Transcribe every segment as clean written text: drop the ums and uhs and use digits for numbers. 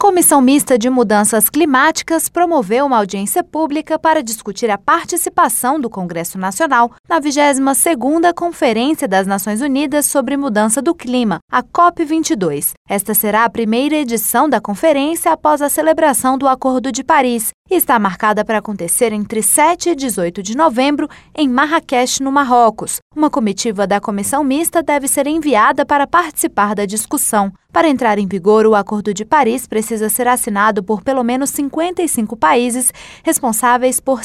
Comissão Mista de Mudanças Climáticas promoveu uma audiência pública para discutir a participação do Congresso Nacional na 22ª Conferência das Nações Unidas sobre Mudança do Clima, a COP22. Esta será a primeira edição da conferência após a celebração do Acordo de Paris e está marcada para acontecer entre 7 e 18 de novembro em Marrakech, no Marrocos. Uma comitiva da Comissão Mista deve ser enviada para participar da discussão. Para entrar em vigor, o Acordo de Paris precisa ser assinado por pelo menos 55 países, responsáveis por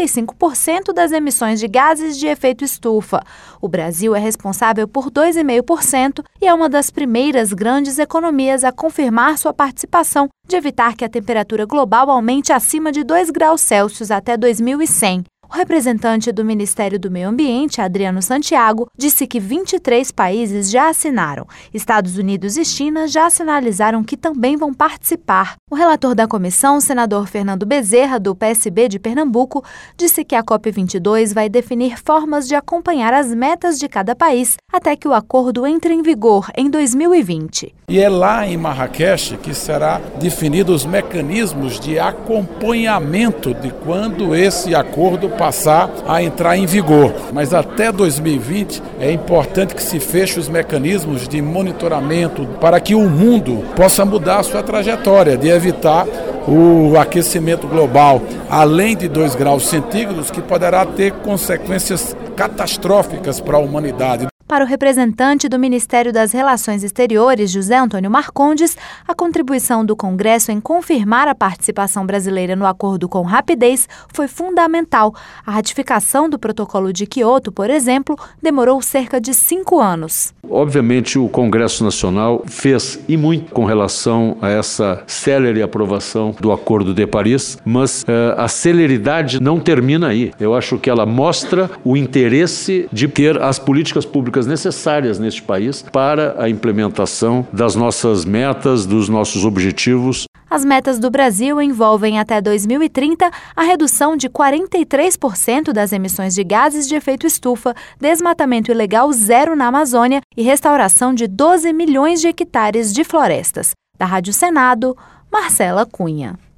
55% das emissões de gases de efeito estufa. O Brasil é responsável por 2,5% e é uma das primeiras grandes economias a confirmar sua participação de evitar que a temperatura global aumente acima de 2 graus Celsius até 2100. O representante do Ministério do Meio Ambiente, Adriano Santiago, disse que 23 países já assinaram. Estados Unidos e China já sinalizaram que também vão participar. O relator da comissão, o senador Fernando Bezerra, do PSB de Pernambuco, disse que a COP22 vai definir formas de acompanhar as metas de cada país até que o acordo entre em vigor em 2020. E é lá em Marrakech que será definido os mecanismos de acompanhamento de quando esse acordo passar a entrar em vigor. Mas até 2020 é importante que se feche os mecanismos de monitoramento para que o mundo possa mudar a sua trajetória, de evitar o aquecimento global além de 2 graus centígrados, que poderá ter consequências catastróficas para a humanidade. Para o representante do Ministério das Relações Exteriores, José Antônio Marcondes, a contribuição do Congresso em confirmar a participação brasileira no acordo com rapidez foi fundamental. A ratificação do Protocolo de Quioto, por exemplo, demorou cerca de 5 anos. Obviamente, o Congresso Nacional fez e muito com relação a essa célere aprovação do Acordo de Paris, mas a celeridade não termina aí. Eu acho que ela mostra o interesse de ter as políticas públicas necessárias neste país para a implementação das nossas metas, dos nossos objetivos. As metas do Brasil envolvem até 2030 a redução de 43% das emissões de gases de efeito estufa, desmatamento ilegal zero na Amazônia e restauração de 12 milhões de hectares de florestas. Da Rádio Senado, Marcela Cunha.